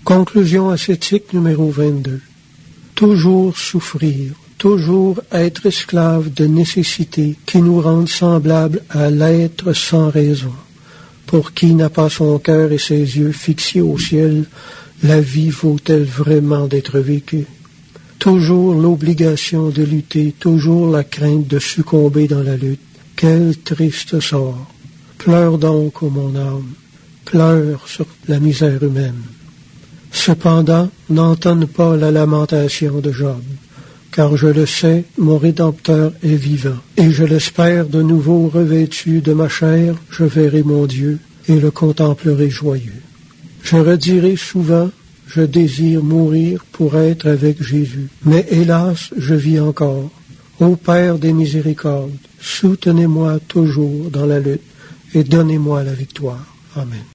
Conclusion ascétique numéro 22. Toujours souffrir, toujours être esclave de nécessités qui nous rendent semblables à l'être sans raison. Pour qui n'a pas son cœur et ses yeux fixés au ciel, la vie vaut-elle vraiment d'être vécue? Toujours l'obligation de lutter, toujours la crainte de succomber dans la lutte. Quel triste sort! Pleure donc, ô mon âme, pleure sur la misère humaine. Cependant, n'entonne pas la lamentation de Job, car je le sais, mon Rédempteur est vivant, et je l'espère de nouveau revêtu de ma chair, je verrai mon Dieu, et le contemplerai joyeux. Je redirai souvent, je désire mourir pour être avec Jésus, mais hélas, je vis encore. Ô Père des miséricordes, soutenez-moi toujours dans la lutte, et donnez-moi la victoire. Amen.